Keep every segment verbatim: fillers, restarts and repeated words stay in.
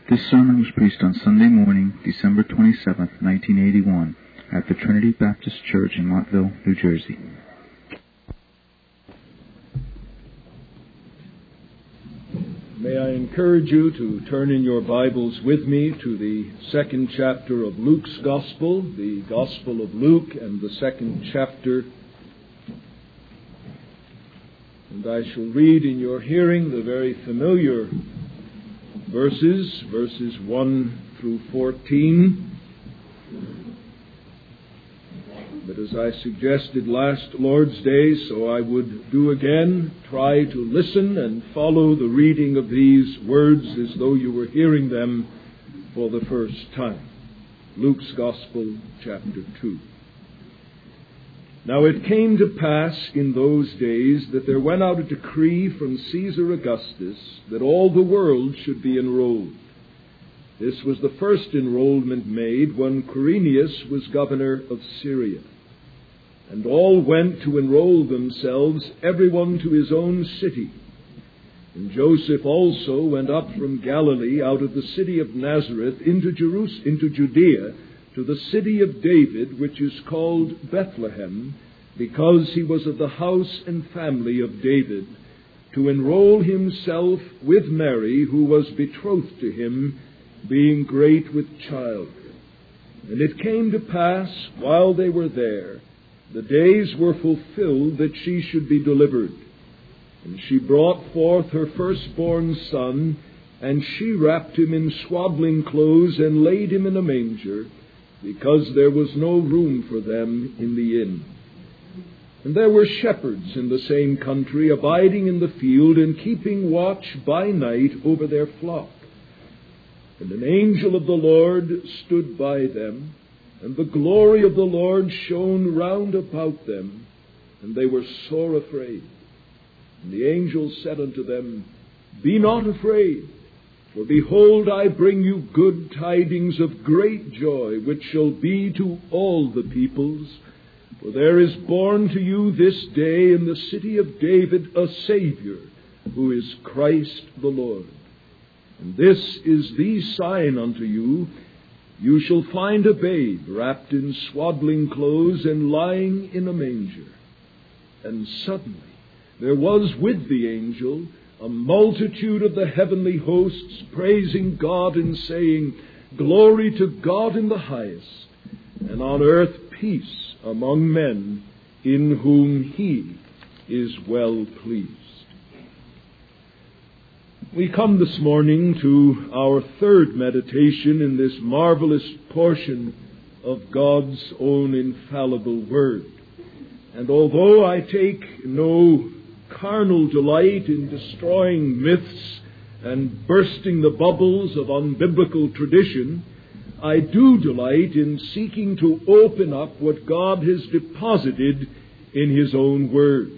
This sermon was preached on Sunday morning, December twenty-seventh, nineteen eighty-one, at the Trinity Baptist Church in Montville, New Jersey. May I encourage you to turn in your Bibles with me to the second chapter of Luke's Gospel, the Gospel of Luke and the second chapter. And I shall read in your hearing the very familiar verses, verses one through fourteen. But as I suggested last Lord's Day, so I would do again, try to listen and follow the reading of these words as though you were hearing them for the first time. Luke's Gospel, chapter two. Now it came to pass in those days that there went out a decree from Caesar Augustus that all the world should be enrolled. This was the first enrollment made when Quirinius was governor of Syria. And all went to enroll themselves, everyone to his own city. And Joseph also went up from Galilee out of the city of Nazareth into Jerusalem, into Judea, to the city of David, which is called Bethlehem, because he was of the house and family of David, to enroll himself with Mary, who was betrothed to him, being great with child. And it came to pass, while they were there, the days were fulfilled that she should be delivered. And she brought forth her firstborn son, and she wrapped him in swaddling clothes and laid him in a manger, because there was no room for them in the inn. And there were shepherds in the same country, abiding in the field and keeping watch by night over their flock. And an angel of the Lord stood by them, and the glory of the Lord shone round about them, and they were sore afraid. And the angel said unto them, Be not afraid, for behold, I bring you good tidings of great joy, which shall be to all the peoples. For there is born to you this day in the city of David a Savior, who is Christ the Lord. And this is the sign unto you: you shall find a babe wrapped in swaddling clothes and lying in a manger. And suddenly there was with the angel a multitude of the heavenly hosts, praising God and saying, Glory to God in the highest, and on earth peace among men in whom he is well pleased. We come this morning to our third meditation in this marvelous portion of God's own infallible Word. And although I take no carnal delight in destroying myths and bursting the bubbles of unbiblical tradition, I do delight in seeking to open up what God has deposited in His own Word.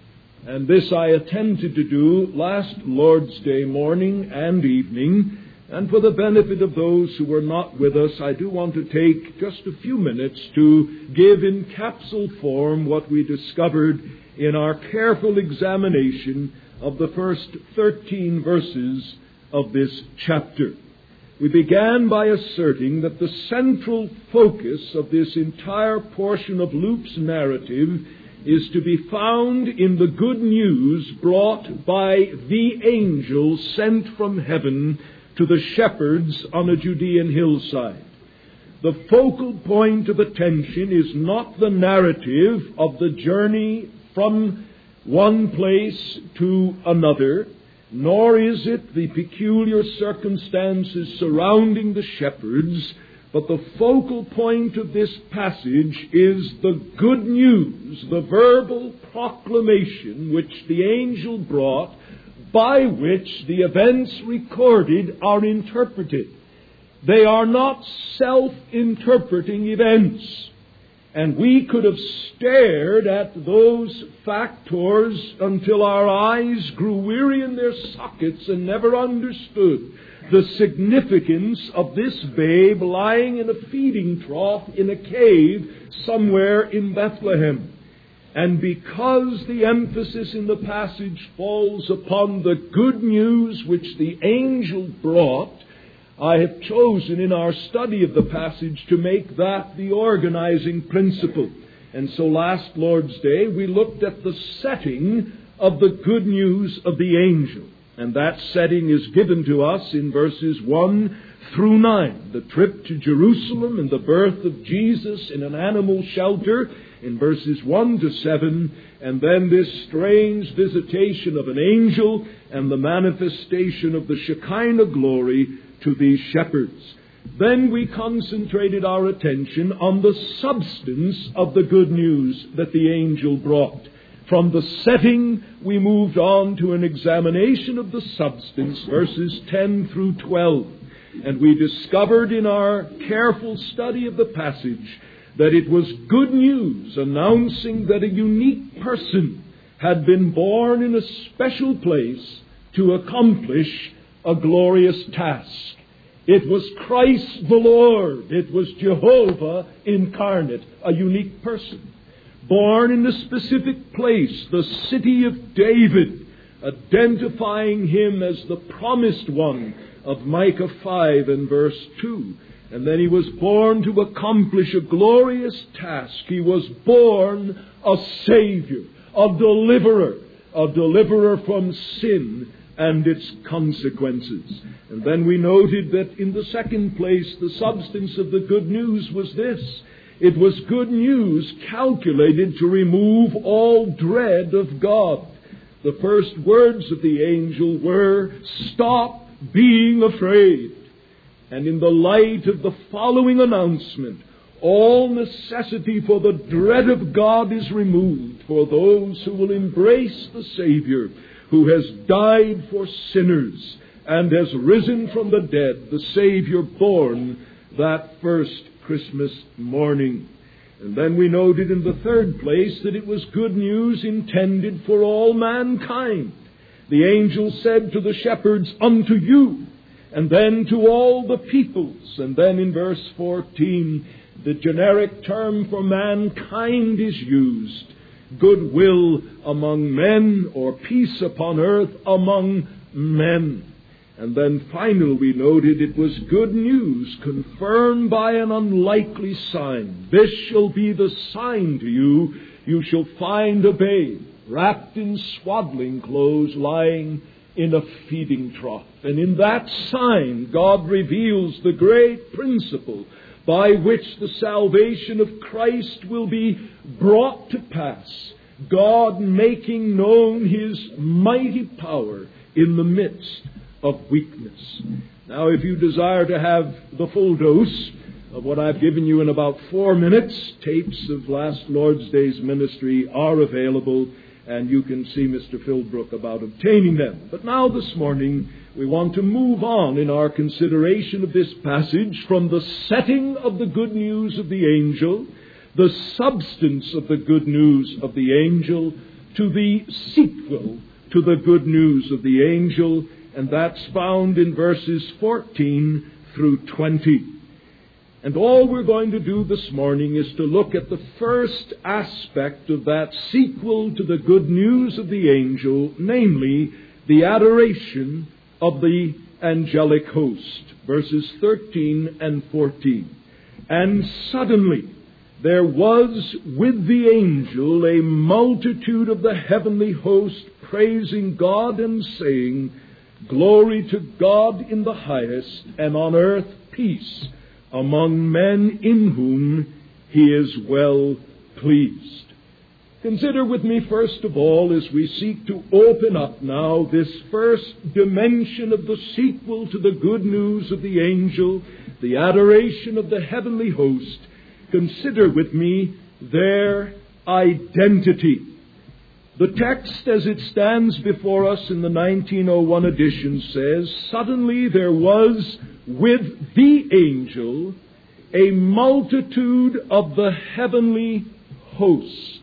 And this I attempted to do last Lord's Day morning and evening. And for the benefit of those who were not with us, I do want to take just a few minutes to give in capsule form what we discovered in our careful examination of the first thirteen verses of this chapter. We began by asserting that the central focus of this entire portion of Luke's narrative is to be found in the good news brought by the angel sent from heaven to the shepherds on a Judean hillside. The focal point of attention is not the narrative of the journey from one place to another, nor is it the peculiar circumstances surrounding the shepherds, but the focal point of this passage is the good news, the verbal proclamation which the angel brought, by which the events recorded are interpreted. They are not self-interpreting events. And we could have stared at those factors until our eyes grew weary in their sockets and never understood the significance of this babe lying in a feeding trough in a cave somewhere in Bethlehem. And because the emphasis in the passage falls upon the good news which the angel brought, I have chosen in our study of the passage to make that the organizing principle. And so last Lord's Day we looked at the setting of the good news of the angel. And that setting is given to us in verses one through nine. The trip to Jerusalem and the birth of Jesus in an animal shelter in verses one to seven. And then this strange visitation of an angel and the manifestation of the Shekinah glory to these shepherds. Then we concentrated our attention on the substance of the good news that the angel brought. From the setting, we moved on to an examination of the substance, verses ten through twelve. And we discovered in our careful study of the passage that it was good news announcing that a unique person had been born in a special place to accomplish a glorious task. It was Christ the Lord. It was Jehovah incarnate, a unique person. Born in a specific place, the city of David, identifying him as the promised one of Micah five and verse two. And then he was born to accomplish a glorious task. He was born a Savior, a deliverer, a deliverer from sin and its consequences. And then we noted that in the second place, the substance of the good news was this. It was good news calculated to remove all dread of God. The first words of the angel were, "Stop being afraid." And in the light of the following announcement, all necessity for the dread of God is removed for those who will embrace the Savior, who has died for sinners and has risen from the dead, the Savior born that first Christmas morning. And then we noted in the third place that it was good news intended for all mankind. The angel said to the shepherds, "Unto you," and then to all the peoples. And then in verse fourteen, the generic term for mankind is used. Goodwill among men, or peace upon earth among men. And then finally we noted it was good news confirmed by an unlikely sign. "This shall be the sign to you. You shall find a babe wrapped in swaddling clothes lying in a feeding trough." And in that sign, God reveals the great principle by which the salvation of Christ will be brought to pass. God making known His mighty power in the midst of weakness. Now, if you desire to have the full dose of what I've given you in about four minutes, tapes of last Lord's Day's ministry are available, and you can see Mister Philbrook about obtaining them. But now this morning, we want to move on in our consideration of this passage from the setting of the good news of the angel, the substance of the good news of the angel, to the sequel to the good news of the angel, and that's found in verses fourteen through twenty. And all we're going to do this morning is to look at the first aspect of that sequel to the good news of the angel, namely the adoration of the angelic host, verses thirteen and fourteen. "And suddenly there was with the angel a multitude of the heavenly host praising God and saying, Glory to God in the highest, and on earth peace among men in whom He is well pleased." Consider with me first of all, as we seek to open up now this first dimension of the sequel to the good news of the angel, the adoration of the heavenly host, consider with me their identity. The text as it stands before us in the nineteen oh one edition says, "Suddenly there was with the angel a multitude of the heavenly host."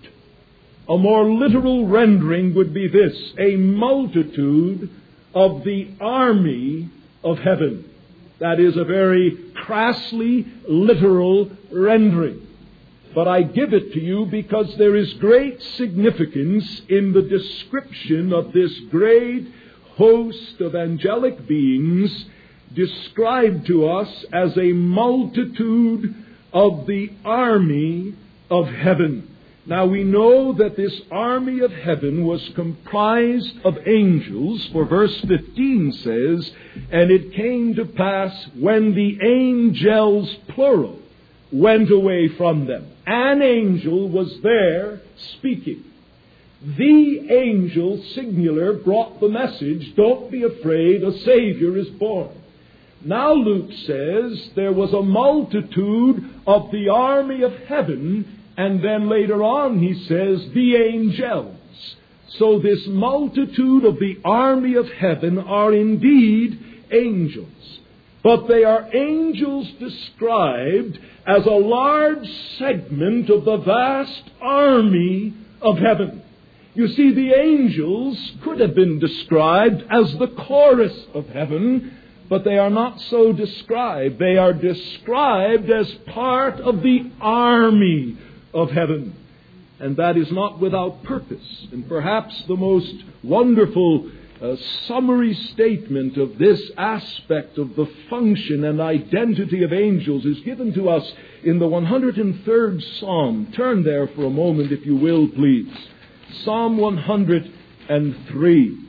A more literal rendering would be this: a multitude of the army of heaven. That is a very crassly literal rendering. But I give it to you because there is great significance in the description of this great host of angelic beings described to us as a multitude of the army of heaven. Now we know that this army of heaven was comprised of angels, for verse fifteen says, "And it came to pass when the angels," plural, "went away from them." An angel was there speaking. The angel, singular, brought the message, "Don't be afraid, a Savior is born." Now Luke says there was a multitude of the army of heaven, and then later on he says the angels. So this multitude of the army of heaven are indeed angels. But they are angels described as a large segment of the vast army of heaven. You see, the angels could have been described as the chorus of heaven, but they are not so described. They are described as part of the army of heaven. And that is not without purpose. And perhaps the most wonderful uh, summary statement of this aspect of the function and identity of angels is given to us in the one hundred third Psalm. Turn there for a moment, if you will, please. Psalm one hundred three.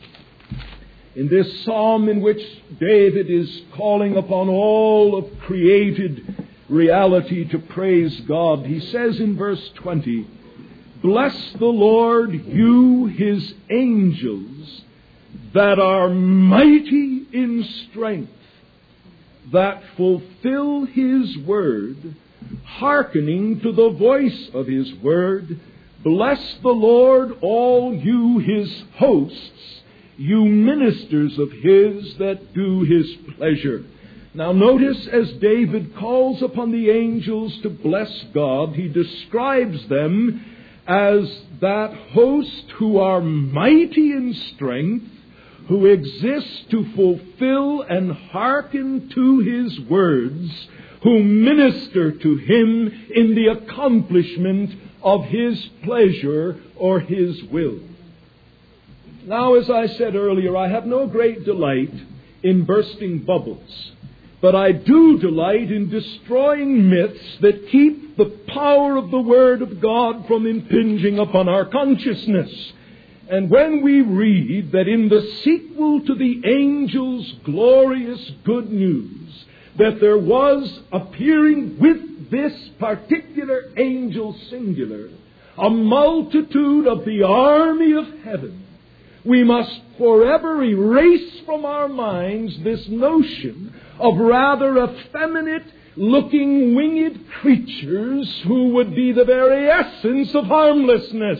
In this psalm in which David is calling upon all of created reality to praise God, he says in verse twenty, "Bless the Lord, you his angels, that are mighty in strength, that fulfill his word, hearkening to the voice of his word. Bless the Lord, all you his hosts, you ministers of his that do his pleasure." Now notice, as David calls upon the angels to bless God, he describes them as that host who are mighty in strength, who exist to fulfill and hearken to his words, who minister to him in the accomplishment of his pleasure or his will. Now, as I said earlier, I have no great delight in bursting bubbles, but I do delight in destroying myths that keep the power of the Word of God from impinging upon our consciousness. And when we read that in the sequel to the angels' glorious good news, that there was appearing with this particular angel singular a multitude of the army of heaven, we must forever erase from our minds this notion of rather effeminate-looking winged creatures who would be the very essence of harmlessness.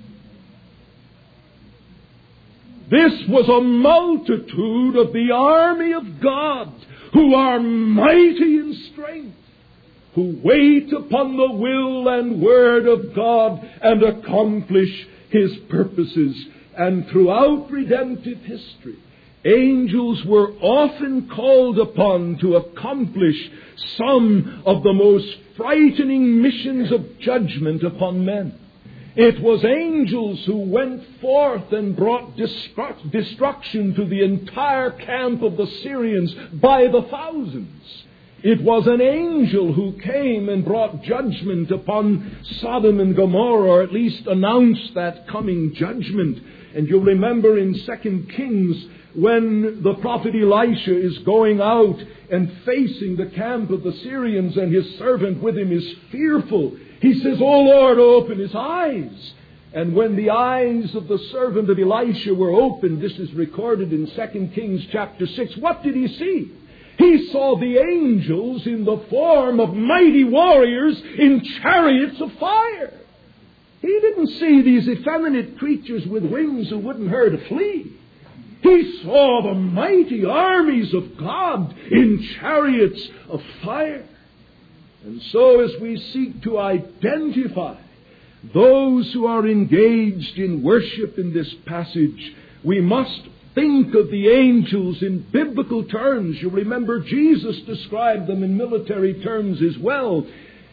This was a multitude of the army of God who are mighty in strength, who wait upon the will and word of God and accomplish his purposes. And throughout redemptive history, angels were often called upon to accomplish some of the most frightening missions of judgment upon men. It was angels who went forth and brought destru- destruction to the entire camp of the Syrians by the thousands. It was an angel who came and brought judgment upon Sodom and Gomorrah, or at least announced that coming judgment. And you'll remember in Second Kings, when the prophet Elisha is going out and facing the camp of the Syrians, and his servant with him is fearful, he says, "O Lord, open his eyes." And when the eyes of the servant of Elisha were opened, this is recorded in Second Kings chapter six, what did he see? He saw the angels in the form of mighty warriors in chariots of fire. He didn't see these effeminate creatures with wings who wouldn't hurt a flea. He saw the mighty armies of God in chariots of fire. And so as we seek to identify those who are engaged in worship in this passage, we must think of the angels in biblical terms. You remember Jesus described them in military terms as well.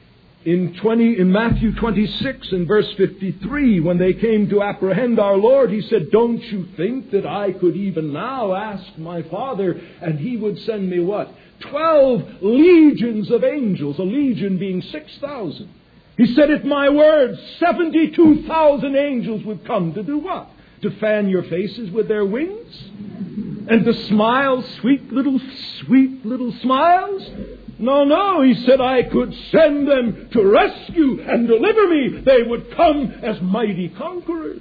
In twenty in Matthew twenty-six and verse fifty-three, when they came to apprehend our Lord, he said, "Don't you think that I could even now ask my Father, and he would send me" what? Twelve legions of angels, a legion being six thousand. He said, "At my word, seventy-two thousand angels would come to do what? To fan your faces with their wings? And to smile sweet little, sweet little smiles? No, no," he said, "I could send them to rescue and deliver me. They would come as mighty conquerors."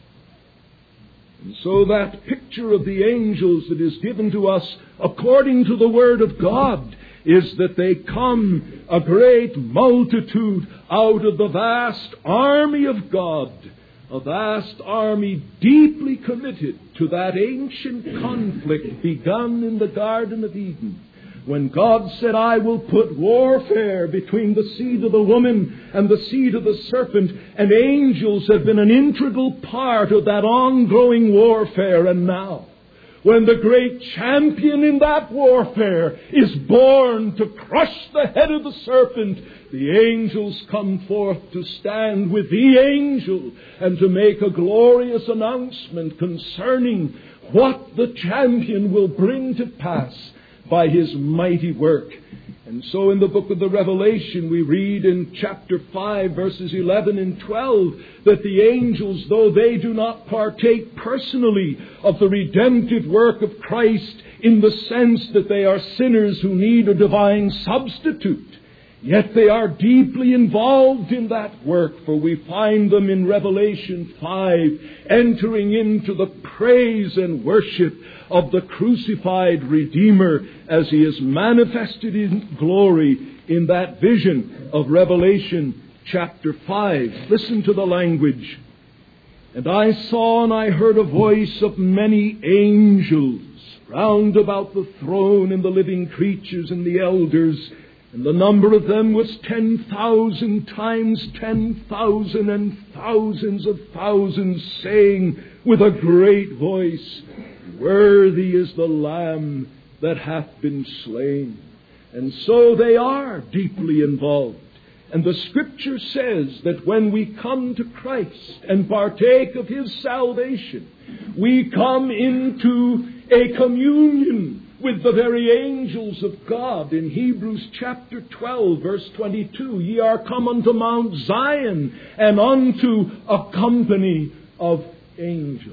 And so that picture of the angels that is given to us according to the Word of God is that they come, a great multitude, out of the vast army of God, a vast army deeply committed to that ancient conflict begun in the Garden of Eden, when God said, "I will put warfare between the seed of the woman and the seed of the serpent," and angels have been an integral part of that ongoing warfare. And now, when the great champion in that warfare is born to crush the head of the serpent, the angels come forth to stand with the angel and to make a glorious announcement concerning what the champion will bring to pass by his mighty work. And so in the book of the Revelation, we read in chapter five, verses eleven and twelve, that the angels, though they do not partake personally of the redemptive work of Christ in the sense that they are sinners who need a divine substitute, yet they are deeply involved in that work, for we find them in Revelation five entering into the praise and worship of the crucified Redeemer as he is manifested in glory in that vision of Revelation chapter five. Listen to the language. "And I saw and I heard a voice of many angels round about the throne and the living creatures and the elders, and the number of them was ten thousand times ten thousand and thousands of thousands, saying with a great voice, 'Worthy is the Lamb that hath been slain.'" And so they are deeply involved. And the Scripture says that when we come to Christ and partake of his salvation, we come into a communion with the very angels of God. In Hebrews chapter twelve, verse twenty-two, "Ye are come unto Mount Zion and unto a company of angels."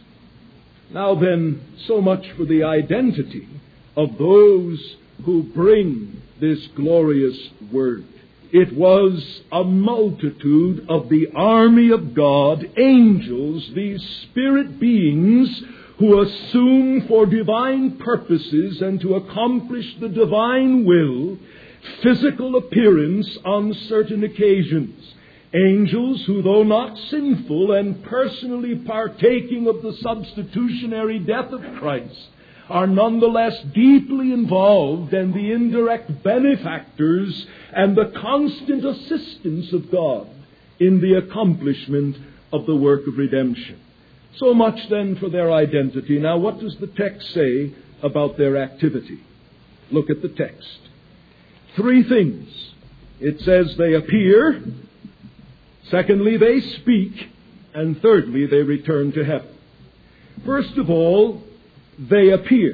Now then, so much for the identity of those who bring this glorious word. It was a multitude of the army of God, angels, these spirit beings who assume for divine purposes and to accomplish the divine will physical appearance on certain occasions. Angels who, though not sinful and personally partaking of the substitutionary death of Christ, are nonetheless deeply involved and the indirect benefactors and the constant assistants of God in the accomplishment of the work of redemption. So much then for their identity. Now, what does the text say about their activity? Look at the text. Three things. It says they appear. Secondly, they speak. And thirdly, they return to heaven. First of all, they appear.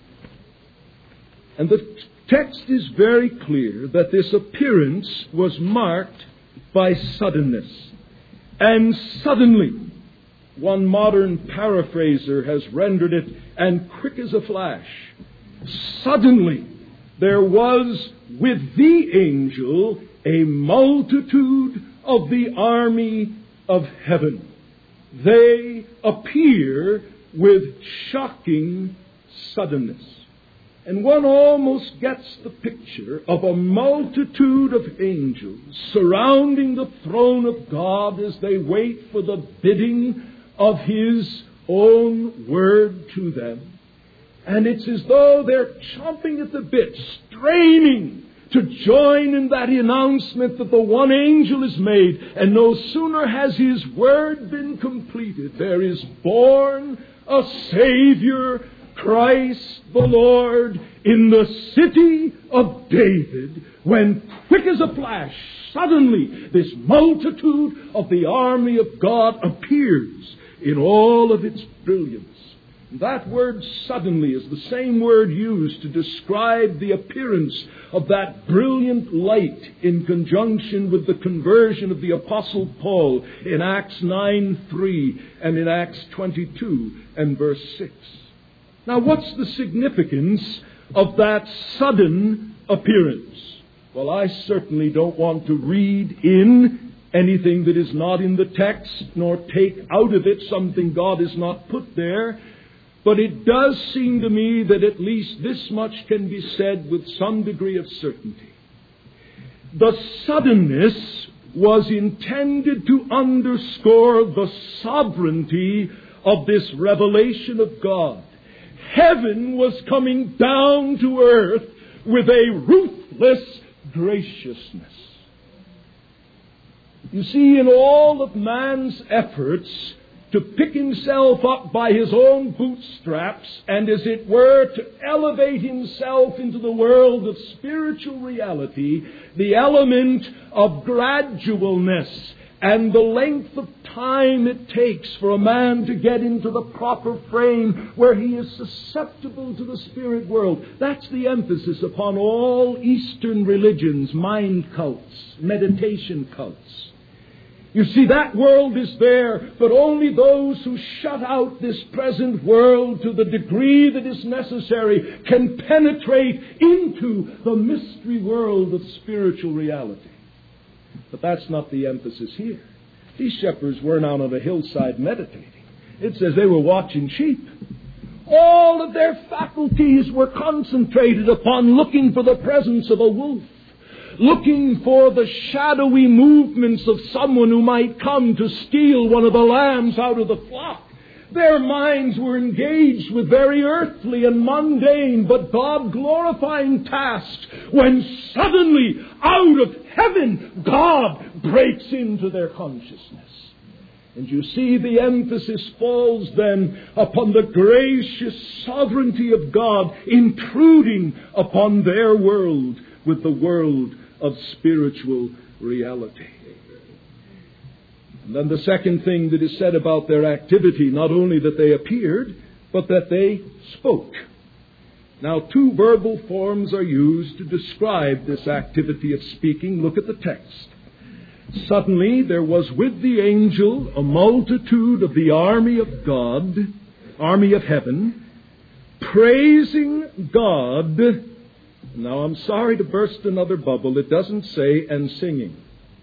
And the text is very clear that this appearance was marked by suddenness. And suddenly, one modern paraphraser has rendered it, and quick as a flash. Suddenly, there was with the angel a multitude of the army of heaven. They appear with shocking suddenness. And one almost gets the picture of a multitude of angels surrounding the throne of God as they wait for the bidding of his own word to them. And it's as though they're chomping at the bit, straining to join in that announcement that the one angel is made. And no sooner has his word been completed, there is born a Savior, Christ the Lord in the city of David, when quick as a flash, suddenly this multitude of the army of God appears in all of its brilliance. That word suddenly is the same word used to describe the appearance of that brilliant light in conjunction with the conversion of the Apostle Paul in Acts nine three and in Acts twenty-two and verse six. Now, what's the significance of that sudden appearance? Well, I certainly don't want to read in anything that is not in the text, nor take out of it something God has not put there. But it does seem to me that at least this much can be said with some degree of certainty. The suddenness was intended to underscore the sovereignty of this revelation of God. Heaven was coming down to earth with a ruthless graciousness. You see, in all of man's efforts to pick himself up by his own bootstraps and, as it were, to elevate himself into the world of spiritual reality, the element of gradualness and the length of time it takes for a man to get into the proper frame where he is susceptible to the spirit world. That's the emphasis upon all Eastern religions, mind cults, meditation cults. You see, that world is there, but only those who shut out this present world to the degree that is necessary can penetrate into the mystery world of spiritual reality. But that's not the emphasis here. These shepherds weren't out on a hillside meditating. It says they were watching sheep. All of their faculties were concentrated upon looking for the presence of a wolf, looking for the shadowy movements of someone who might come to steal one of the lambs out of the flock. Their minds were engaged with very earthly and mundane but God-glorifying tasks when suddenly, out of heaven, God breaks into their consciousness. And you see, the emphasis falls then upon the gracious sovereignty of God intruding upon their world with the world of spiritual reality. And then the second thing that is said about their activity, not only that they appeared, but that they spoke. Now, two verbal forms are used to describe this activity of speaking. Look at the text. Suddenly there was with the angel a multitude of the army of God, army of heaven, praising God. Now, I'm sorry to burst another bubble. It doesn't say, and singing.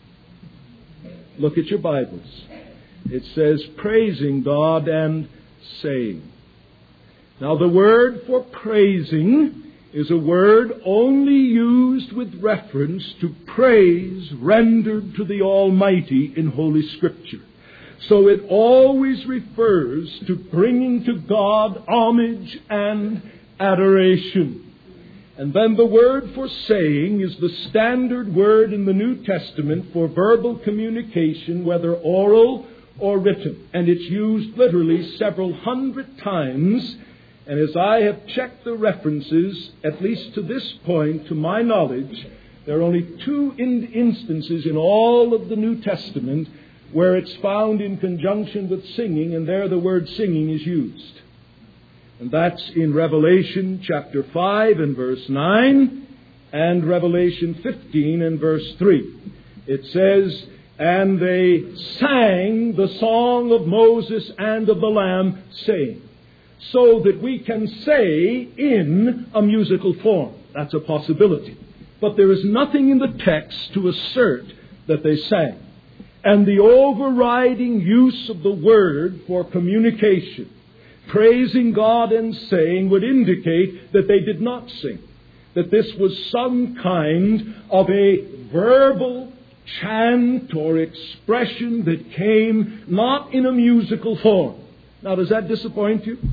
Look at your Bibles. It says, praising God and saying. Now, the word for praising is a word only used with reference to praise rendered to the Almighty in Holy Scripture. So it always refers to bringing to God homage and adoration. And then the word for saying is the standard word in the New Testament for verbal communication, whether oral or written. And it's used literally several hundred times. And as I have checked the references, at least to this point, to my knowledge, there are only two in- instances in all of the New Testament where it's found in conjunction with singing, and there the word singing is used. And that's in Revelation chapter five and verse nine and Revelation fifteen and verse three. It says, and they sang the song of Moses and of the Lamb, saying. So that we can say in a musical form. That's a possibility. But there is nothing in the text to assert that they sang. And the overriding use of the word for communication, praising God and saying, would indicate that they did not sing. That this was some kind of a verbal chant or expression that came not in a musical form. Now, does that disappoint you?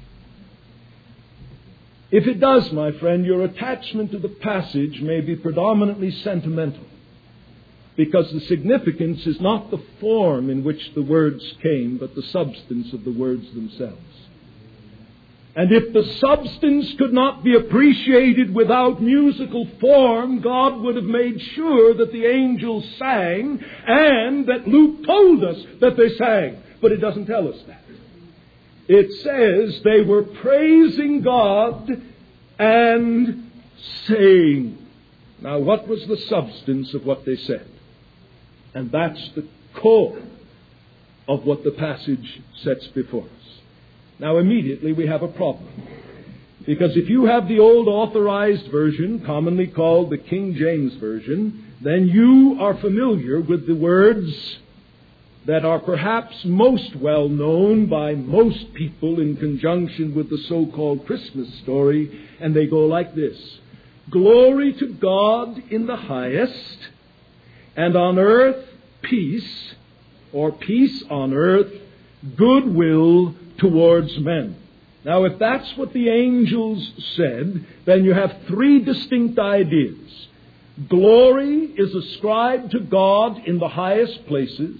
If it does, my friend, your attachment to the passage may be predominantly sentimental, because the significance is not the form in which the words came, but the substance of the words themselves. And if the substance could not be appreciated without musical form, God would have made sure that the angels sang and that Luke told us that they sang. But it doesn't tell us that. It says they were praising God and saying. Now, what was the substance of what they said? And that's the core of what the passage sets before us. Now, immediately we have a problem. Because if you have the old authorized version, commonly called the King James Version, then you are familiar with the words that are perhaps most well known by most people in conjunction with the so-called Christmas story, and they go like this. Glory to God in the highest, and on earth peace, or peace on earth, goodwill towards men. Now, if that's what the angels said, then you have three distinct ideas. Glory is ascribed to God in the highest places.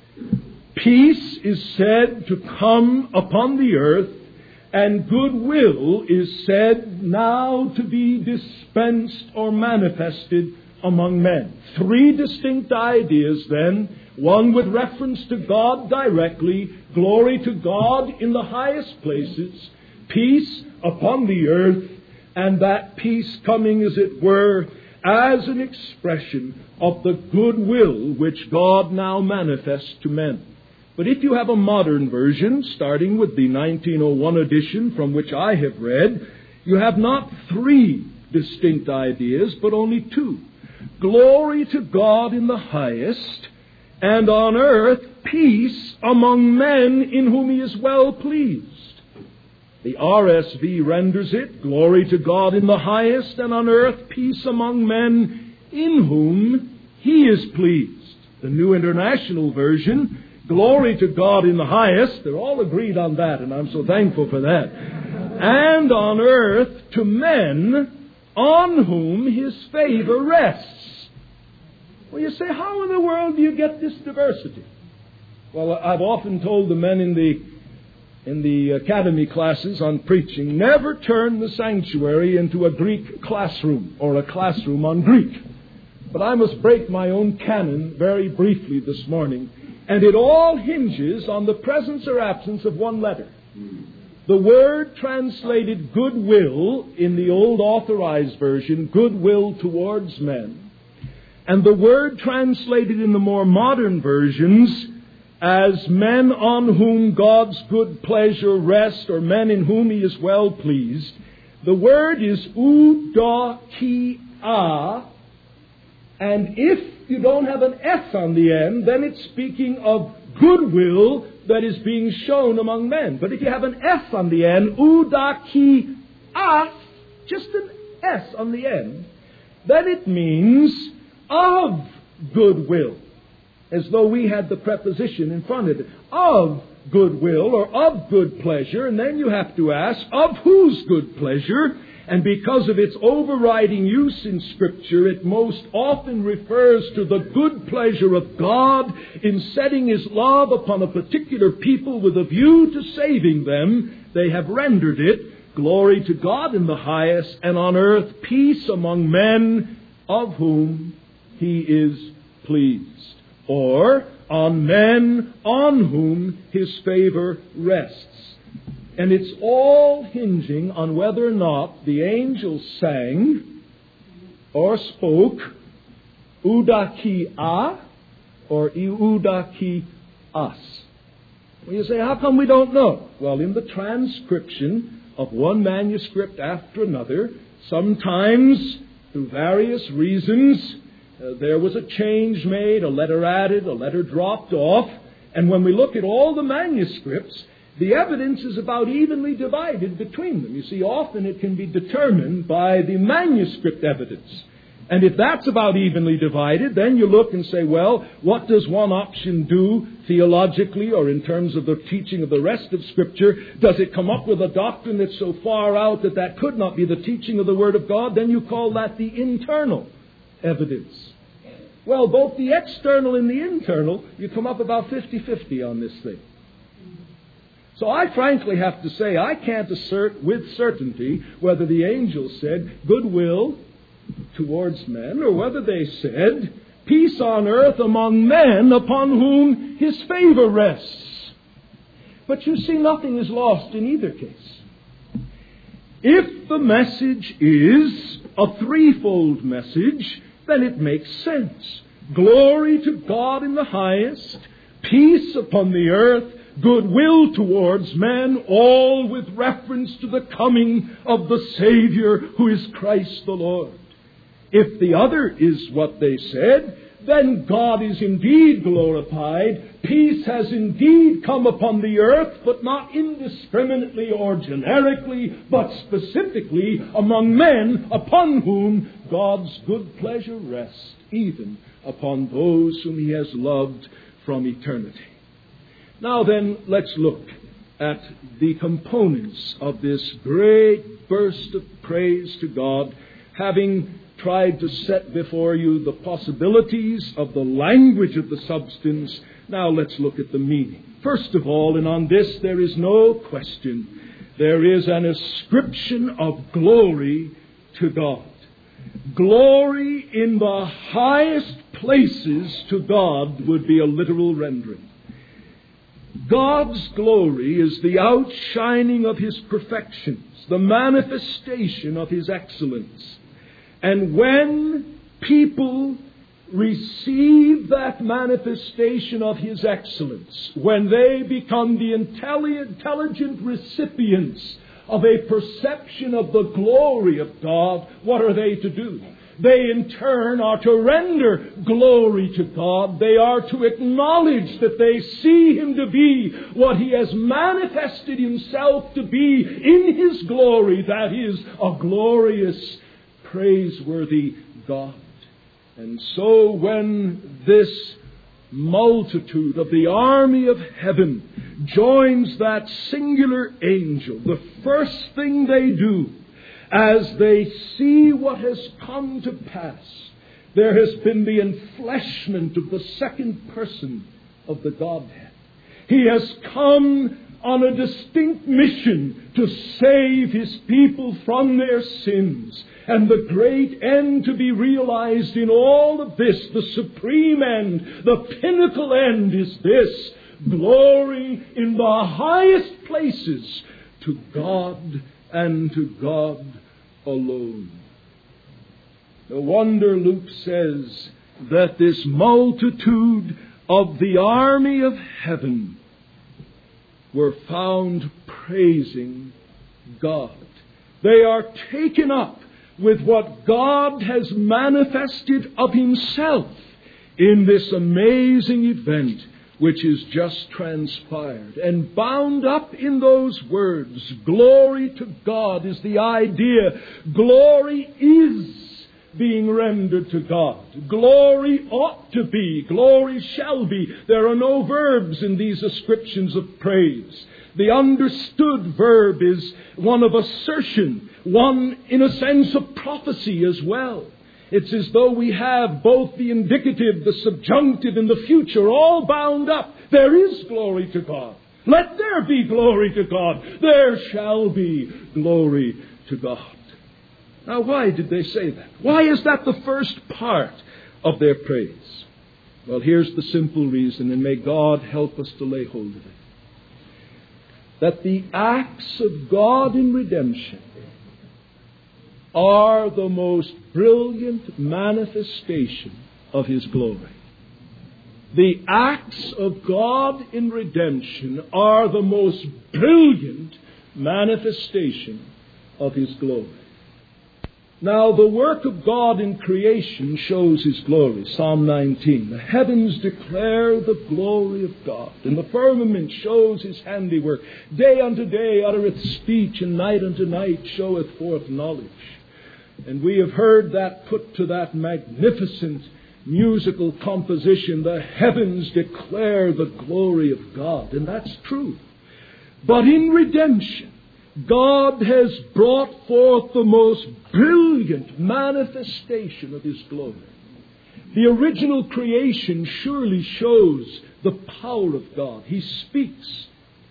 Peace is said to come upon the earth. And goodwill is said now to be dispensed or manifested among men. Three distinct ideas then. One with reference to God directly, glory to God in the highest places, peace upon the earth, and that peace coming, as it were, as an expression of the goodwill which God now manifests to men. But if you have a modern version, starting with the nineteen oh one edition from which I have read, you have not three distinct ideas, but only two. Glory to God in the highest, and on earth peace among men in whom He is well pleased. The R S V renders it, glory to God in the highest, and on earth peace among men in whom He is pleased. The New International Version, glory to God in the highest. They're all agreed on that, and I'm so thankful for that. And on earth to men on whom His favor rests. Well, you say, how in the world do you get this diversity? Well, I've often told the men in the in the academy classes on preaching, never turn the sanctuary into a Greek classroom or a classroom on Greek. But I must break my own canon very briefly this morning. And it all hinges on the presence or absence of one letter. The word translated goodwill in the old authorized version, goodwill towards men. And the word translated in the more modern versions as men on whom God's good pleasure rests, or men in whom He is well pleased. The word is eudokia, and if you don't have an S on the end, then it's speaking of goodwill that is being shown among men. But if you have an S on the end, eudokia, just an S on the end, then it means of goodwill, as though we had the preposition in front of it, of goodwill or of good pleasure. And then you have to ask, of whose good pleasure? And because of its overriding use in Scripture, it most often refers to the good pleasure of God in setting His love upon a particular people with a view to saving them. They have rendered it, glory to God in the highest, and on earth peace among men of whom He is pleased. Or, on men on whom His favor rests. And it's all hinging on whether or not the angels sang or spoke eudokia or eudokias. Well, you say, how come we don't know? Well, in the transcription of one manuscript after another, sometimes through various reasons, Uh, there was a change made, a letter added, a letter dropped off. And when we look at all the manuscripts, the evidence is about evenly divided between them. You see, often it can be determined by the manuscript evidence. And if that's about evenly divided, then you look and say, well, what does one option do theologically or in terms of the teaching of the rest of Scripture? Does it come up with a doctrine that's so far out that that could not be the teaching of the Word of God? Then you call that the internal evidence. Well, both the external and the internal, you come up about fifty-fifty on this thing. So I frankly have to say, I can't assert with certainty whether the angels said goodwill towards men, or whether they said peace on earth among men upon whom his favor rests. But you see, nothing is lost in either case. If the message is a threefold message, then it makes sense. Glory to God in the highest, peace upon the earth, goodwill towards men, all with reference to the coming of the Savior who is Christ the Lord. If the other is what they said, then God is indeed glorified. Peace has indeed come upon the earth, but not indiscriminately or generically, but specifically among men upon whom God's good pleasure rests, even upon those whom He has loved from eternity. Now then, let's look at the components of this great burst of praise to God, having tried to set before you the possibilities of the language of the substance. Now let's look at the meaning. First of all, and on this there is no question, there is an ascription of glory to God. Glory in the highest places to God would be a literal rendering. God's glory is the outshining of His perfections, the manifestation of His excellence. And when people receive that manifestation of His excellence, when they become the intelligent recipients of a perception of the glory of God, what are they to do? They in turn are to render glory to God. They are to acknowledge that they see Him to be what He has manifested Himself to be in His glory, that is, a glorious, praiseworthy God. And so when this multitude of the army of heaven joins that singular angel, the first thing they do as they see what has come to pass, there has been the enfleshment of the second person of the Godhead. He has come on a distinct mission to save His people from their sins. And the great end to be realized in all of this, the supreme end, the pinnacle end is this: glory in the highest places to God and to God alone. No wonder Luke says that this multitude of the army of heaven were found praising God. They are taken up with what God has manifested of Himself in this amazing event which is just transpired. And bound up in those words, glory to God, is the idea. Glory is being rendered to God. Glory ought to be. Glory shall be. There are no verbs in these ascriptions of praise. The understood verb is one of assertion, one in a sense of prophecy as well. It's as though we have both the indicative, the subjunctive, and the future all bound up. There is glory to God. Let there be glory to God. There shall be glory to God. Now, why did they say that? Why is that the first part of their praise? Well, here's the simple reason, and may God help us to lay hold of it. That the acts of God in redemption are the most brilliant manifestation of His glory. The acts of God in redemption are the most brilliant manifestation of His glory. Now, the work of God in creation shows His glory. Psalm nineteen. The heavens declare the glory of God, and the firmament shows His handiwork. Day unto day uttereth speech, and night unto night showeth forth knowledge. And we have heard that put to that magnificent musical composition, the heavens declare the glory of God. And that's true. But in redemption, God has brought forth the most brilliant manifestation of His glory. The original creation surely shows the power of God. He speaks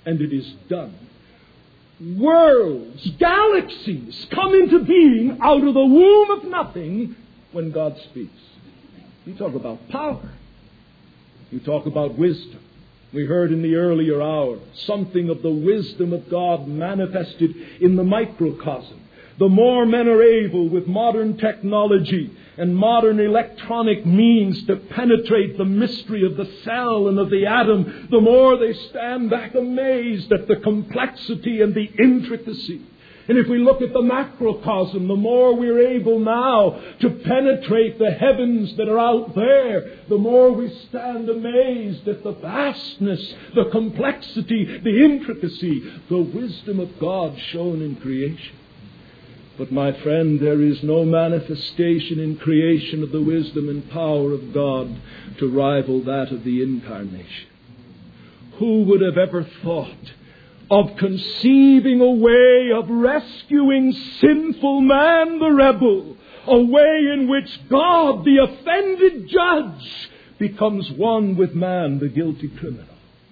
and it is done. Worlds, galaxies come into being out of the womb of nothing when God speaks. You talk about power. You talk about wisdom. We heard in the earlier hour something of the wisdom of God manifested in the microcosm. The more men are able with modern technology and modern electronic means to penetrate the mystery of the cell and of the atom, the more they stand back amazed at the complexity and the intricacy. And if we look at the macrocosm, the more we're able now to penetrate the heavens that are out there, the more we stand amazed at the vastness, the complexity, the intricacy, the wisdom of God shown in creation. But my friend, there is no manifestation in creation of the wisdom and power of God to rival that of the incarnation. Who would have ever thought of conceiving a way of rescuing sinful man, the rebel, a way in which God, the offended judge, becomes one with man, the guilty criminal?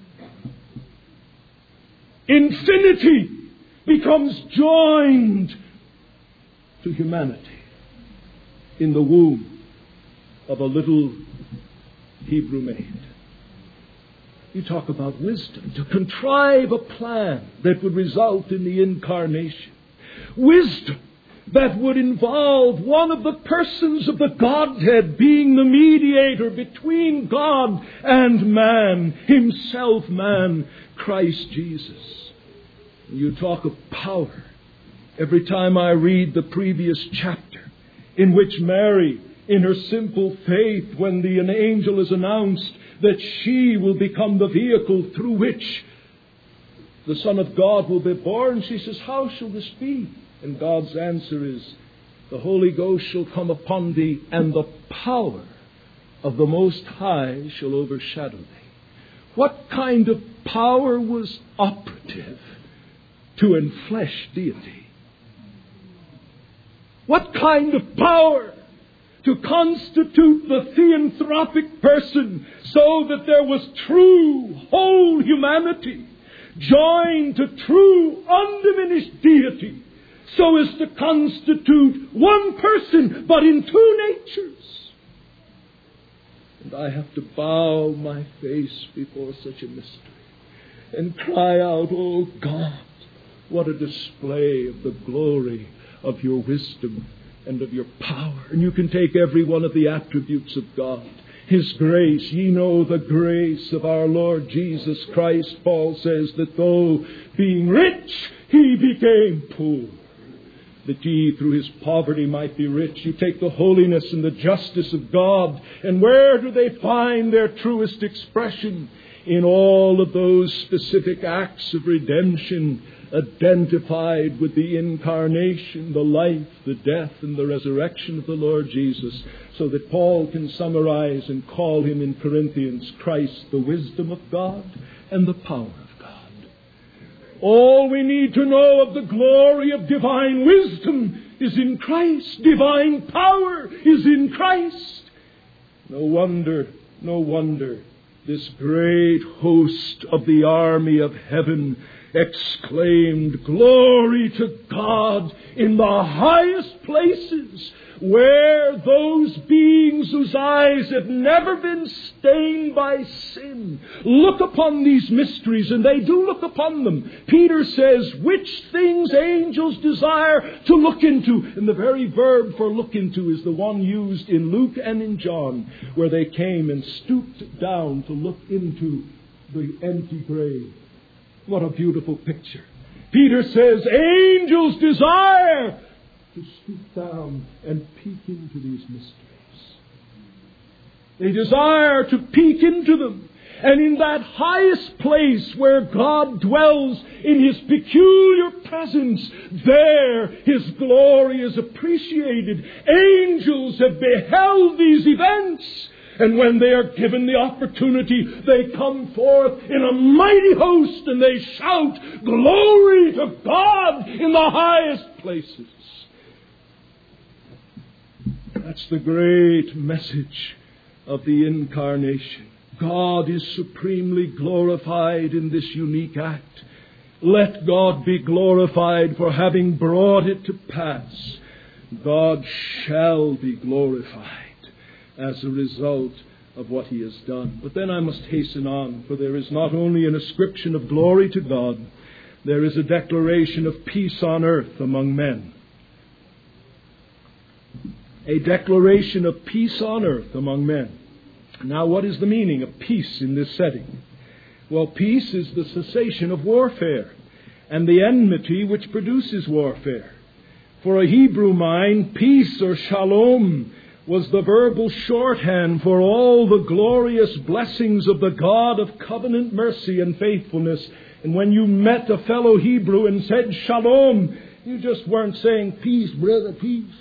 Infinity becomes joined to humanity in the womb of a little Hebrew maid. You talk about wisdom, to contrive a plan that would result in the incarnation. Wisdom that would involve one of the persons of the Godhead being the mediator between God and man, himself man, Christ Jesus. You talk of power. Every time I read the previous chapter in which Mary, in her simple faith, when the an angel is announced that she will become the vehicle through which the Son of God will be born, she says, how shall this be? And God's answer is, the Holy Ghost shall come upon thee, and the power of the Most High shall overshadow thee. What kind of power was operative to enflesh deity? What kind of power to constitute the theanthropic person so that there was true, whole humanity joined to true, undiminished deity, so as to constitute one person, but in two natures? And I have to bow my face before such a mystery and cry out, oh God, what a display of the glory of your wisdom and of your power. And you can take every one of the attributes of God. His grace, ye know the grace of our Lord Jesus Christ. Paul says that though being rich, he became poor, that ye through his poverty might be rich. You take the holiness and the justice of God, and where do they find their truest expression? In all of those specific acts of redemption identified with the incarnation, the life, the death, and the resurrection of the Lord Jesus, so that Paul can summarize and call him in Corinthians, Christ, the wisdom of God and the power of God. All we need to know of the glory of divine wisdom is in Christ. Divine power is in Christ. No wonder, no wonder this great host of the army of heaven exclaimed, glory to God in the highest places, where those beings whose eyes have never been stained by sin look upon these mysteries, and they do look upon them. Peter says, which things angels desire to look into. And the very verb for look into is the one used in Luke and in John, where they came and stooped down to look into the empty grave. What a beautiful picture. Peter says, angels desire to stoop down and peek into these mysteries. They desire to peek into them. And in that highest place where God dwells in His peculiar presence, there His glory is appreciated. Angels have beheld these events. And when they are given the opportunity, they come forth in a mighty host and they shout, glory to God in the highest places. That's the great message of the incarnation. God is supremely glorified in this unique act. Let God be glorified for having brought it to pass. God shall be glorified as a result of what He has done. But then I must hasten on, for there is not only an ascription of glory to God, there is a declaration of peace on earth among men. A declaration of peace on earth among men. Now, what is the meaning of peace in this setting? Well, peace is the cessation of warfare and the enmity which produces warfare. For a Hebrew mind, peace or shalom was the verbal shorthand for all the glorious blessings of the God of covenant mercy and faithfulness. And when you met a fellow Hebrew and said shalom, you just weren't saying peace, brother, peace.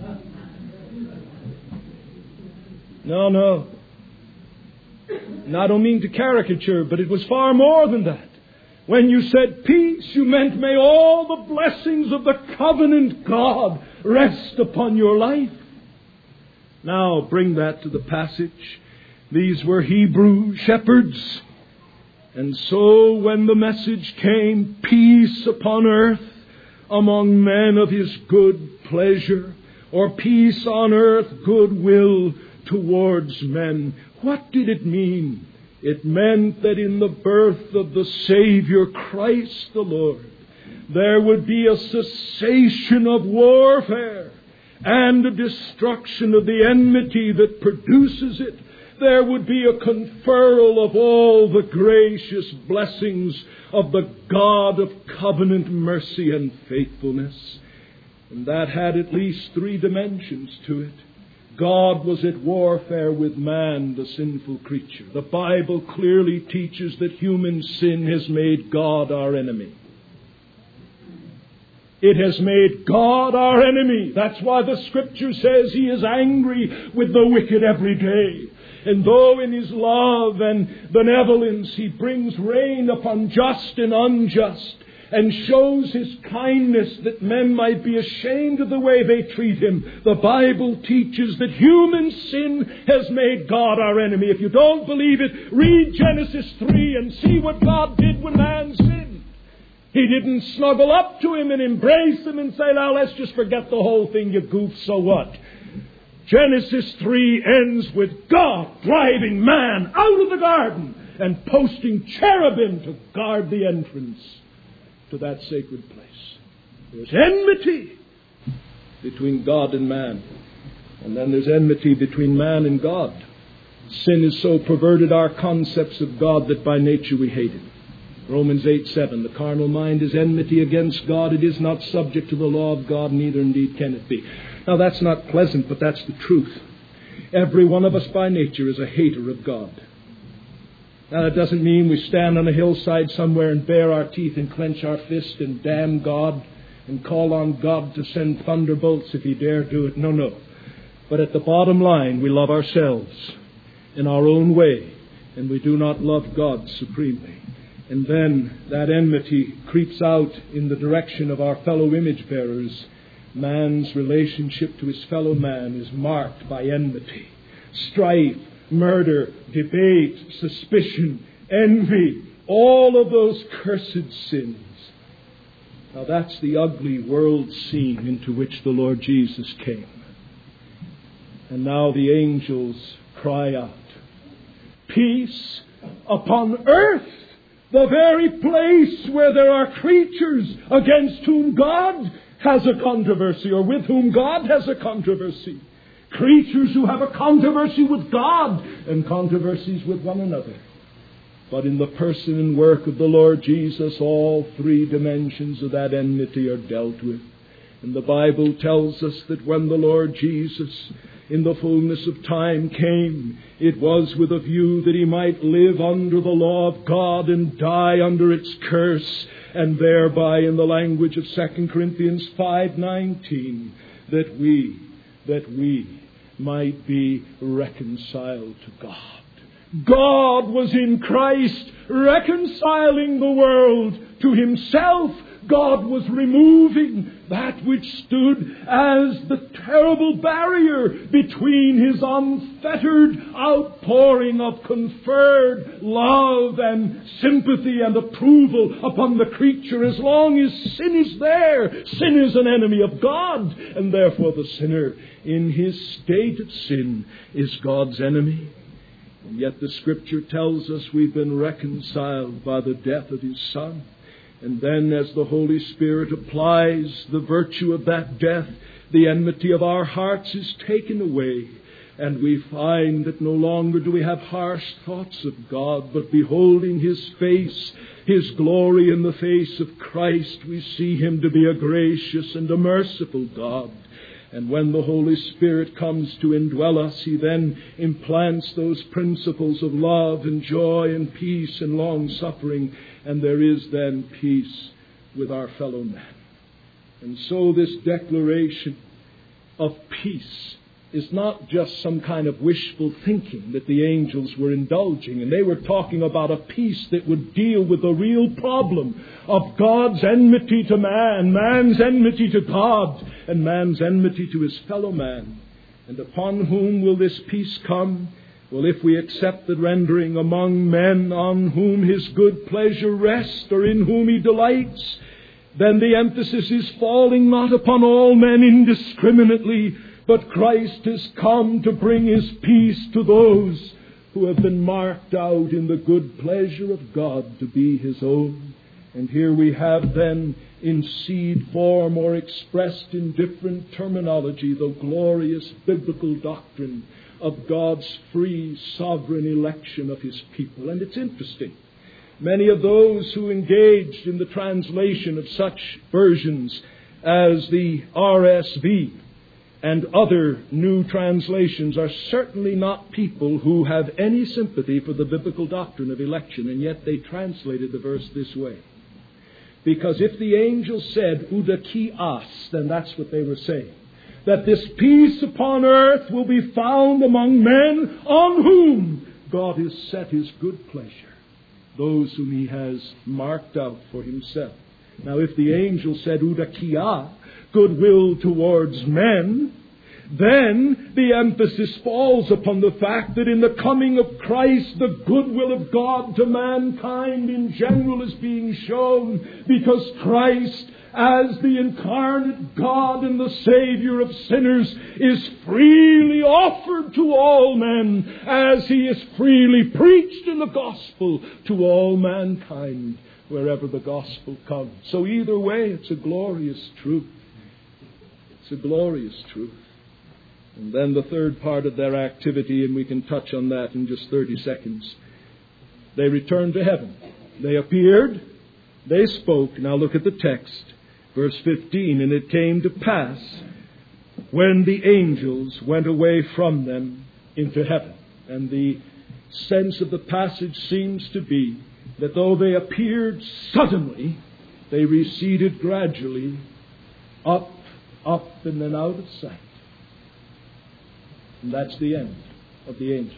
No, no. And I don't mean to caricature, but it was far more than that. When you said peace, you meant may all the blessings of the covenant God rest upon your life. Now bring that to the passage. These were Hebrew shepherds. And so when the message came, peace upon earth among men of His good pleasure, or peace on earth, goodwill towards men, what did it mean? It meant that in the birth of the Savior, Christ the Lord, there would be a cessation of warfare and a destruction of the enmity that produces it. There would be a conferral of all the gracious blessings of the God of covenant mercy and faithfulness. And that had at least three dimensions to it. God was at warfare with man, the sinful creature. The Bible clearly teaches that human sin has made God our enemy. It has made God our enemy. That's why the Scripture says He is angry with the wicked every day. And though in His love and benevolence He brings rain upon just and unjust, and shows His kindness that men might be ashamed of the way they treat Him, the Bible teaches that human sin has made God our enemy. If you don't believe it, read Genesis three and see what God did when man sinned. He didn't snuggle up to him and embrace him and say, now let's just forget the whole thing, you goof, so what? Genesis three ends with God driving man out of the garden and posting cherubim to guard the entrance to that sacred place. There's enmity between God and man. And then there's enmity between man and God. Sin has so perverted our concepts of God that by nature we hate Him. Romans eight seven, the carnal mind is enmity against God. It is not subject to the law of God, neither indeed can it be. Now that's not pleasant, but that's the truth. Every one of us by nature is a hater of God. Now, that doesn't mean we stand on a hillside somewhere and bare our teeth and clench our fist and damn God and call on God to send thunderbolts if He dare do it. No, no. But at the bottom line, we love ourselves in our own way, and we do not love God supremely. And then that enmity creeps out in the direction of our fellow image bearers. Man's relationship to his fellow man is marked by enmity, strife, murder, debate, suspicion, envy, all of those cursed sins. Now that's the ugly world scene into which the Lord Jesus came. And now the angels cry out, peace upon earth, the very place where there are creatures against whom God has a controversy, or with whom God has a controversy. Creatures who have a controversy with God and controversies with one another. But in the person and work of the Lord Jesus, all three dimensions of that enmity are dealt with. And the Bible tells us that when the Lord Jesus, in the fullness of time, came, it was with a view that He might live under the law of God and die under its curse, and thereby, in the language of Second Corinthians five nineteen, that we, that we might be reconciled to God. God was in Christ reconciling the world to Himself, God was removing that which stood as the terrible barrier between His unfettered outpouring of conferred love and sympathy and approval upon the creature. As long as sin is there, sin is an enemy of God, and therefore the sinner in his state of sin is God's enemy. And yet the Scripture tells us we've been reconciled by the death of His Son. And then as the Holy Spirit applies the virtue of that death, the enmity of our hearts is taken away. And we find that no longer do we have harsh thoughts of God, but beholding His face, His glory in the face of Christ, we see Him to be a gracious and a merciful God. And when the Holy Spirit comes to indwell us, He then implants those principles of love and joy and peace and long-suffering. And there is then peace with our fellow man. And so this declaration of peace is not just some kind of wishful thinking that the angels were indulging. And they were talking about a peace that would deal with the real problem of God's enmity to man, man's enmity to God, and man's enmity to his fellow man. And upon whom will this peace come? Well, if we accept the rendering, among men on whom His good pleasure rests, or in whom He delights, then the emphasis is falling not upon all men indiscriminately, but Christ has come to bring His peace to those who have been marked out in the good pleasure of God to be His own. And here we have then, in seed form or expressed in different terminology, the glorious biblical doctrine of God's free, sovereign election of His people. And it's interesting. Many of those who engaged in the translation of such versions as the R S V and other new translations are certainly not people who have any sympathy for the biblical doctrine of election, and yet they translated the verse this way. Because if the angel said, Eudokias, then that's what they were saying. That this peace upon earth will be found among men on whom God has set His good pleasure, those whom He has marked out for Himself. Now, if the angel said Eudokia, goodwill towards men, then the emphasis falls upon the fact that in the coming of Christ, the goodwill of God to mankind in general is being shown, because Christ, as the incarnate God and the Savior of sinners, is freely offered to all men, as He is freely preached in the gospel to all mankind wherever the gospel comes. So either way, it's a glorious truth. It's a glorious truth. And then the third part of their activity, and we can touch on that in just thirty seconds. They returned to heaven. They appeared. They spoke. Now look at the text. Verse fifteen, and it came to pass when the angels went away from them into heaven. And the sense of the passage seems to be that though they appeared suddenly, they receded gradually up, up, and then out of sight. And that's the end of the angels.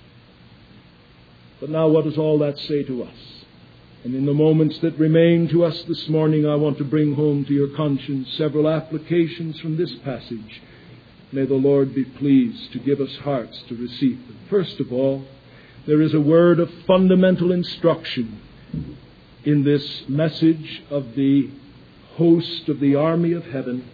But now what does all that say to us? And in the moments that remain to us this morning, I want to bring home to your conscience several applications from this passage. May the Lord be pleased to give us hearts to receive them. First of all, there is a word of fundamental instruction in this message of the host of the army of heaven.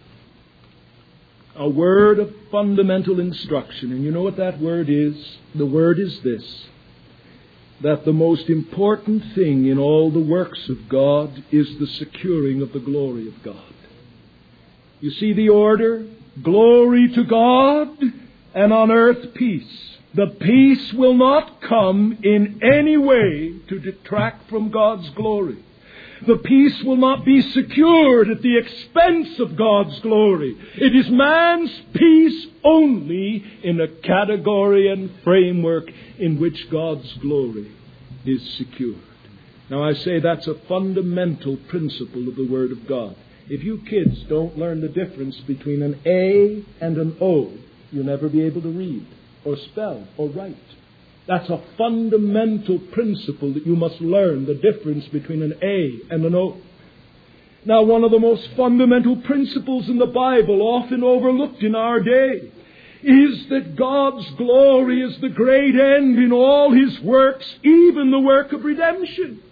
A word of fundamental instruction. And you know what that word is? The word is this: that the most important thing in all the works of God is the securing of the glory of God. You see the order? Glory to God, and on earth peace. The peace will not come in any way to detract from God's glory. The peace will not be secured at the expense of God's glory. It is man's peace only in a category and framework in which God's glory is secured. Now I say that's a fundamental principle of the Word of God. If you kids don't learn the difference between an A and an O, you'll never be able to read or spell or write. That's a fundamental principle that you must learn, the difference between an A and an O. Now, one of the most fundamental principles in the Bible, often overlooked in our day, is that God's glory is the great end in all His works, even the work of redemption.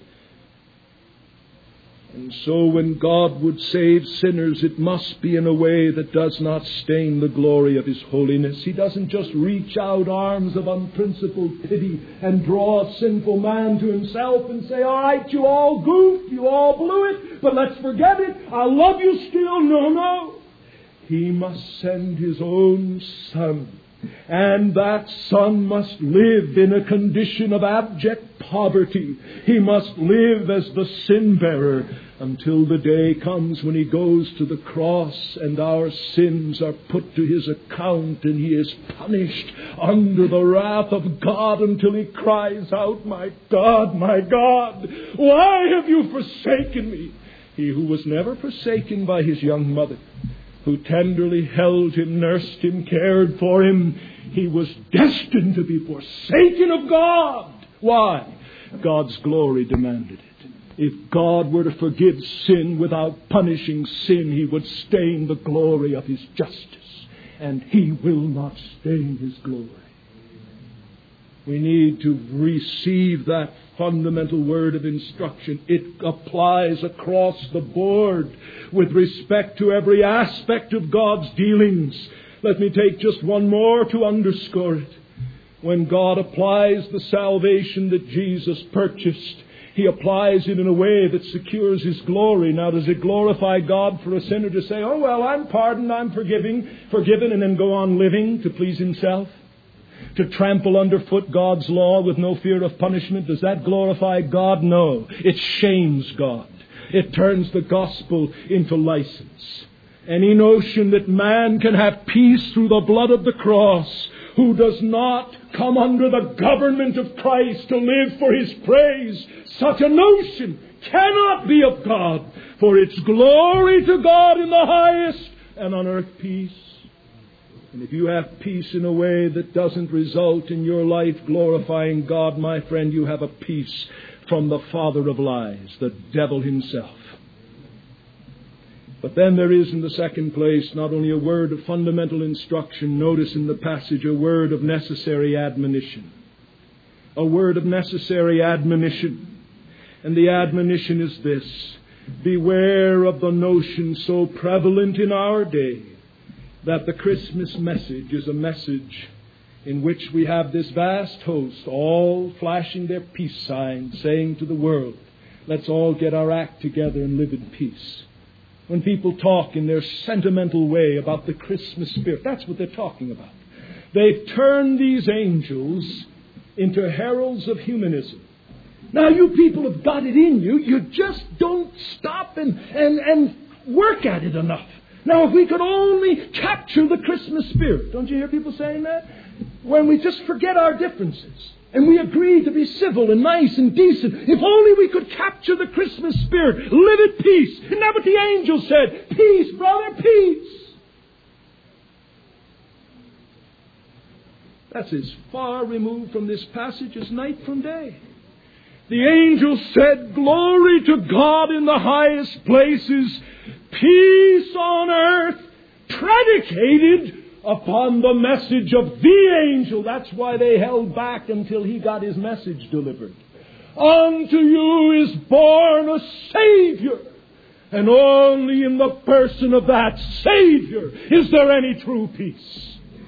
And so when God would save sinners, it must be in a way that does not stain the glory of His holiness. He doesn't just reach out arms of unprincipled pity and draw a sinful man to Himself and say, all right, you all goofed, you all blew it, but let's forget it. I love you still. No, no. He must send His own Son. And that Son must live in a condition of abject poverty. He must live as the sin-bearer until the day comes when He goes to the cross and our sins are put to His account and He is punished under the wrath of God until He cries out, my God, my God, why have you forsaken me? He who was never forsaken by His young mother, who tenderly held Him, nursed Him, cared for Him, He was destined to be forsaken of God. Why? God's glory demanded it. If God were to forgive sin without punishing sin, He would stain the glory of His justice. And He will not stain His glory. We need to receive that fundamental word of instruction. It applies across the board with respect to every aspect of God's dealings. Let me take just one more to underscore it. When God applies the salvation that Jesus purchased, He applies it in a way that secures His glory. Now, does it glorify God for a sinner to say, oh, well, I'm pardoned, I'm forgiving, forgiven, and then go on living to please himself? To trample underfoot God's law with no fear of punishment, does that glorify God? No. It shames God. It turns the gospel into license. Any notion that man can have peace through the blood of the cross, who does not come under the government of Christ to live for His praise, such a notion cannot be of God. For it's glory to God in the highest, and on earth peace. And if you have peace in a way that doesn't result in your life glorifying God, my friend, you have a peace from the father of lies, the devil himself. But then there is, in the second place, not only a word of fundamental instruction, notice in the passage a word of necessary admonition. A word of necessary admonition. And the admonition is this: beware of the notion so prevalent in our day that the Christmas message is a message in which we have this vast host all flashing their peace signs, saying to the world, let's all get our act together and live in peace. When people talk in their sentimental way about the Christmas spirit, that's what they're talking about. They've turned these angels into heralds of humanism. Now, you people have got it in you. You just don't stop and, and, and work at it enough. Now, if we could only capture the Christmas spirit. Don't you hear people saying that? When we just forget our differences and we agree to be civil and nice and decent. If only we could capture the Christmas spirit. Live at peace. Isn't that what the angel said? Peace, brother, peace. That's as far removed from this passage as night from day. The angel said, glory to God in the highest places, peace on earth, predicated upon the message of the angel. That's why they held back until he got his message delivered. Unto you is born a Savior, and only in the person of that Savior is there any true peace.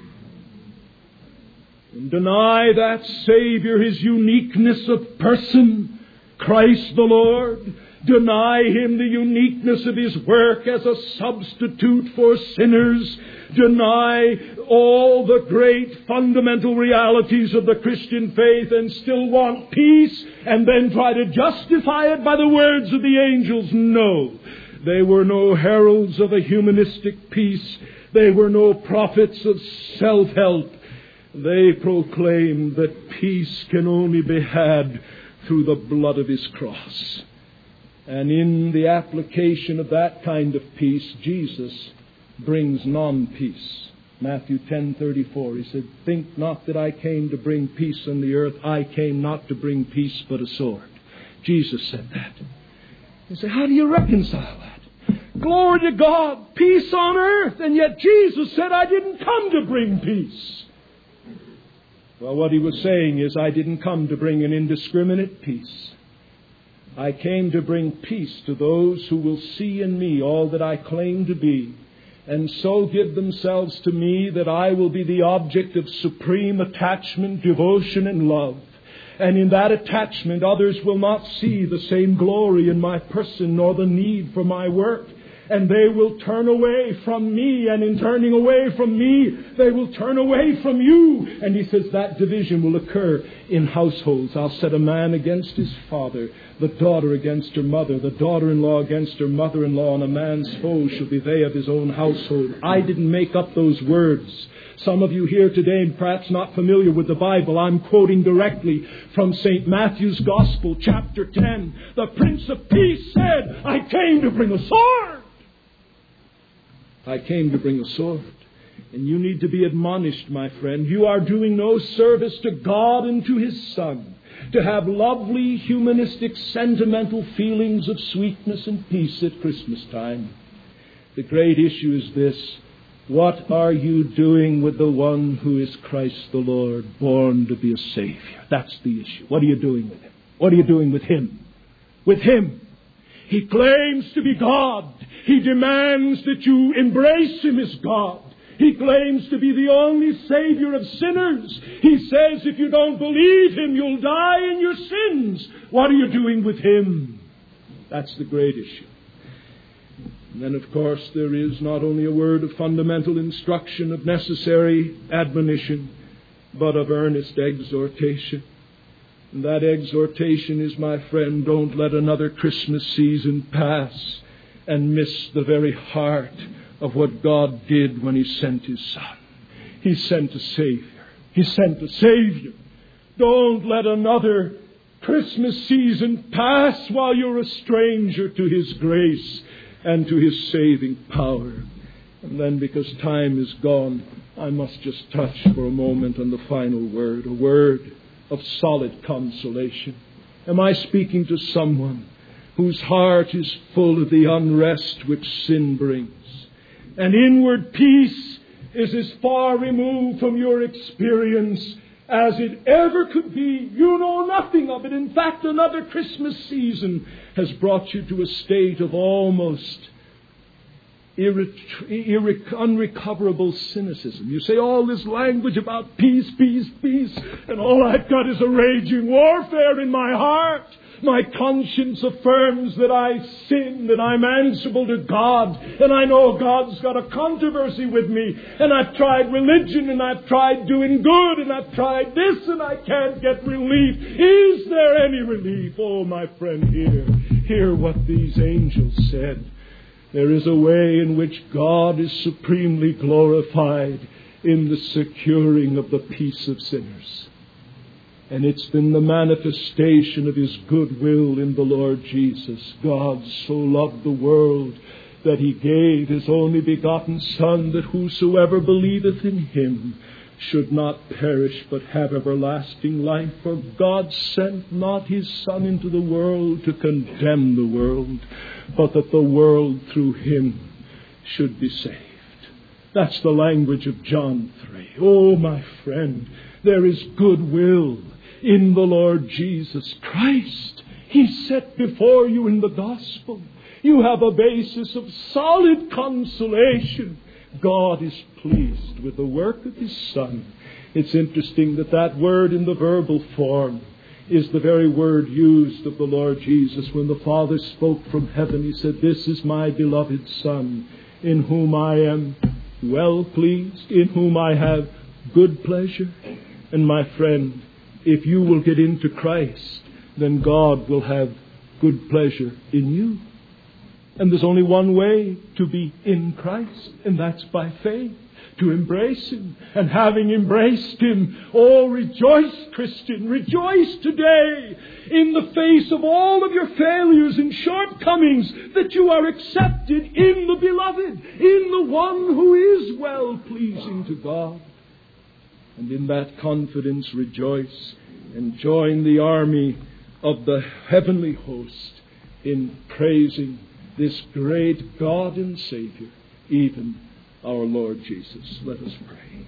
And deny that Savior his uniqueness of person, Christ the Lord. Deny him the uniqueness of his work as a substitute for sinners. Deny all the great fundamental realities of the Christian faith and still want peace and then try to justify it by the words of the angels. No, they were no heralds of a humanistic peace. They were no prophets of self-help. They proclaimed that peace can only be had through the blood of his cross. And in the application of that kind of peace, Jesus brings non-peace. Matthew ten thirty-four, he said, think not that I came to bring peace on the earth. I came not to bring peace, but a sword. Jesus said that. You say, how do you reconcile that? Glory to God, peace on earth. And yet Jesus said, I didn't come to bring peace. Well, what he was saying is, I didn't come to bring an indiscriminate peace. I came to bring peace to those who will see in me all that I claim to be, and so give themselves to me that I will be the object of supreme attachment, devotion, and love. And in that attachment, others will not see the same glory in my person nor the need for my work. And they will turn away from me, and in turning away from me, they will turn away from you. And he says that division will occur in households. I'll set a man against his father, the daughter against her mother, the daughter-in-law against her mother-in-law, and a man's foes shall be they of his own household. I didn't make up those words. Some of you here today, perhaps not familiar with the Bible, I'm quoting directly from Saint Matthew's Gospel, chapter ten. The Prince of Peace said, I came to bring a sword. I came to bring a sword. And you need to be admonished, my friend. You are doing no service to God and to His Son to have lovely, humanistic, sentimental feelings of sweetness and peace at Christmas time. The great issue is this. What are you doing with the one who is Christ the Lord, born to be a Savior? That's the issue. What are you doing with Him? What are you doing with Him? With Him. He claims to be God. He demands that you embrace Him as God. He claims to be the only Savior of sinners. He says if you don't believe Him, you'll die in your sins. What are you doing with Him? That's the great issue. And then, of course, there is not only a word of fundamental instruction, of necessary admonition, but of earnest exhortation. And that exhortation is, my friend, don't let another Christmas season pass and miss the very heart of what God did when He sent His Son. He sent a Savior. He sent a Savior. Don't let another Christmas season pass while you're a stranger to His grace and to His saving power. And then, because time is gone, I must just touch for a moment on the final word, a word of solid consolation. Am I speaking to someone whose heart is full of the unrest which sin brings? And inward peace is as far removed from your experience as it ever could be. You know nothing of it. In fact, another Christmas season has brought you to a state of almost irre- irre- unrecoverable cynicism. You say all this language about peace, peace, peace, and all I've got is a raging warfare in my heart. My conscience affirms that I sin, that I'm answerable to God, and I know God's got a controversy with me, and I've tried religion, and I've tried doing good, and I've tried this, and I can't get relief. Is there any relief? Oh, my friend, hear, hear what these angels said. There is a way in which God is supremely glorified in the securing of the peace of sinners. And it's been the manifestation of His goodwill in the Lord Jesus. God so loved the world that He gave His only begotten Son, that whosoever believeth in Him should not perish but have everlasting life. For God sent not His Son into the world to condemn the world, but that the world through Him should be saved. That's the language of John three. Oh, my friend, there is goodwill in the Lord Jesus Christ. He's set before you in the gospel. You have a basis of solid consolation. God is pleased with the work of His Son. It's interesting that that word in the verbal form is the very word used of the Lord Jesus when the Father spoke from heaven. He said, "This is my beloved Son, in whom I am well pleased, in whom I have good pleasure." And my friend, if you will get into Christ, then God will have good pleasure in you. And there's only one way to be in Christ, and that's by faith, to embrace Him. And having embraced Him, oh, rejoice, Christian, rejoice today in the face of all of your failures and shortcomings that you are accepted in the Beloved, in the one who is well-pleasing to God. And in that confidence rejoice and join the army of the heavenly host in praising this great God and Savior, even our Lord Jesus. Let us pray.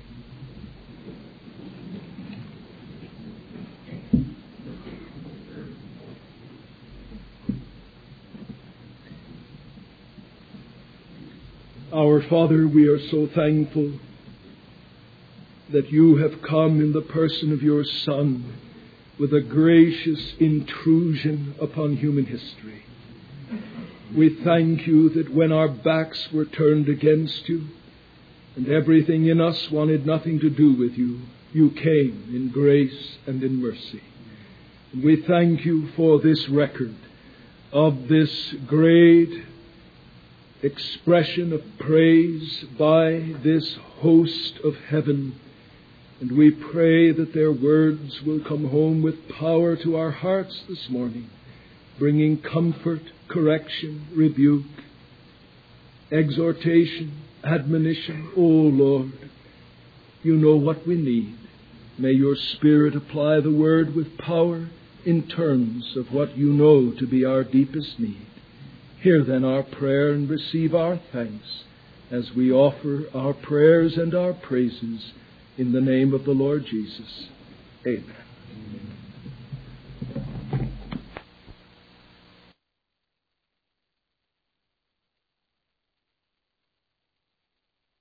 Our Father, we are so thankful that you have come in the person of your Son with a gracious intrusion upon human history. We thank you that when our backs were turned against you and everything in us wanted nothing to do with you, you came in grace and in mercy. And we thank you for this record of this great expression of praise by this host of heaven. And we pray that their words will come home with power to our hearts this morning, bringing comfort, correction, rebuke, exhortation, admonition. O Lord, you know what we need. May your Spirit apply the word with power in terms of what you know to be our deepest need. Hear then our prayer and receive our thanks as we offer our prayers and our praises in the name of the Lord Jesus. Amen.